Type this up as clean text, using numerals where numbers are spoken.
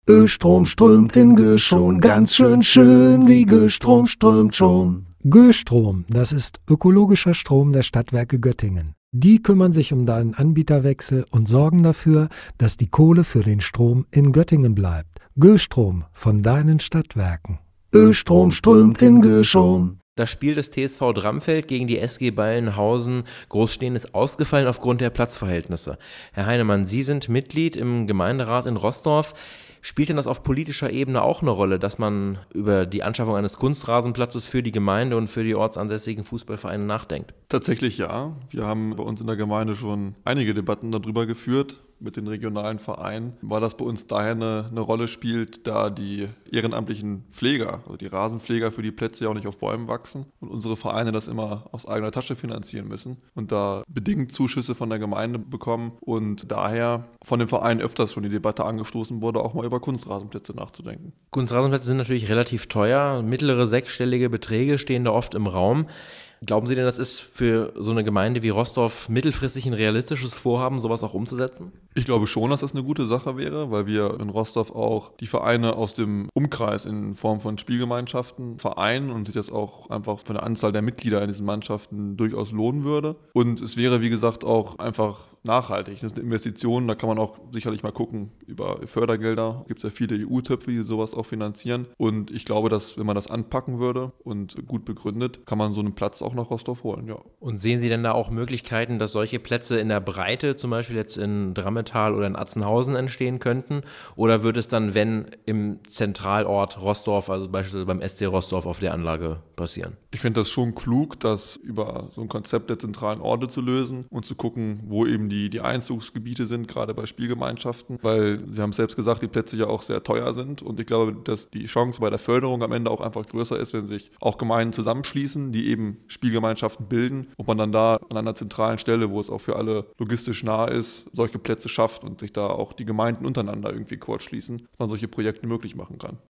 Östrom strömt in Göschon, ganz schön wie Göstrom strömt schon. Göstrom, das ist ökologischer Strom der Stadtwerke Göttingen. Die kümmern sich um deinen Anbieterwechsel und sorgen dafür, dass die Kohle für den Strom in Göttingen bleibt. Göstrom von deinen Stadtwerken. Östrom strömt in Göschon. Das Spiel des TSV Dramfeld gegen die SG Ballenhausen Großstehen ist ausgefallen aufgrund der Platzverhältnisse. Herr Heinemann, Sie sind Mitglied im Gemeinderat in Roßdorf. Spielt denn das auf politischer Ebene auch eine Rolle, dass man über die Anschaffung eines Kunstrasenplatzes für die Gemeinde und für die ortsansässigen Fußballvereine nachdenkt? Tatsächlich ja. Wir haben bei uns in der Gemeinde schon einige Debatten darüber geführt. Mit den regionalen Vereinen, weil das bei uns daher eine Rolle spielt, da die ehrenamtlichen Pfleger, also die Rasenpfleger für die Plätze ja auch nicht auf Bäumen wachsen und unsere Vereine das immer aus eigener Tasche finanzieren müssen und da bedingt Zuschüsse von der Gemeinde bekommen und daher von den Vereinen öfters schon die Debatte angestoßen wurde, auch mal über Kunstrasenplätze nachzudenken. Kunstrasenplätze sind natürlich relativ teuer, mittlere sechsstellige Beträge stehen da oft im Raum. Glauben Sie denn, das ist für so eine Gemeinde wie Roßdorf mittelfristig ein realistisches Vorhaben, sowas auch umzusetzen? Ich glaube schon, dass das eine gute Sache wäre, weil wir in Roßdorf auch die Vereine aus dem Umkreis in Form von Spielgemeinschaften vereinen und sich das auch einfach von der Anzahl der Mitglieder in diesen Mannschaften durchaus lohnen würde. Und es wäre, wie gesagt, auch einfach nachhaltig. Das ist eine Investition, da kann man auch sicherlich mal gucken über Fördergelder. Es gibt ja viele EU-Töpfe, die sowas auch finanzieren. Und ich glaube, dass wenn man das anpacken würde und gut begründet, kann man so einen Platz auch nach Roßdorf holen, ja. Und sehen Sie denn da auch Möglichkeiten, dass solche Plätze in der Breite, zum Beispiel jetzt in Drammetal oder in Atzenhausen entstehen könnten? Oder wird es dann, wenn im Zentralort Roßdorf, also beispielsweise beim SC Roßdorf auf der Anlage passieren? Ich finde das schon klug, das über so ein Konzept der zentralen Orte zu lösen und zu gucken, wo eben die Einzugsgebiete sind, gerade bei Spielgemeinschaften, weil Sie haben es selbst gesagt, die Plätze ja auch sehr teuer sind und ich glaube, dass die Chance bei der Förderung am Ende auch einfach größer ist, wenn sich auch Gemeinden zusammenschließen, die eben Spielgemeinschaften bilden und man dann da an einer zentralen Stelle, wo es auch für alle logistisch nah ist, solche Plätze schafft und sich da auch die Gemeinden untereinander irgendwie kurz schließen, dass man solche Projekte möglich machen kann.